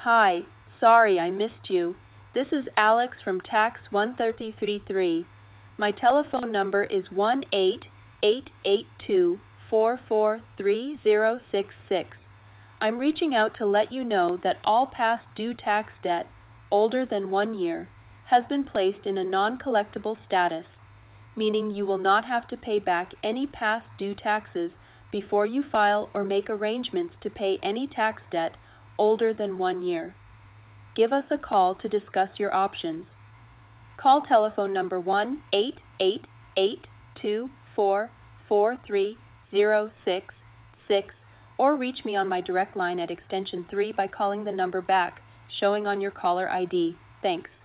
Hi, sorry I missed you. This is Alex from Tax 1333. My telephone number is 1-888-244-3066. I'm reaching out to let you know that all past due tax debt, older than 1 year, has been placed in a non-collectible status, meaning you will not have to pay back any past due taxes before you file or make arrangements to pay any tax debt older than 1 year. Give us a call to discuss your options. Call telephone number 1-888-244-3066 or reach me on my direct line at extension 3 by calling the number back, showing on your caller ID. Thanks.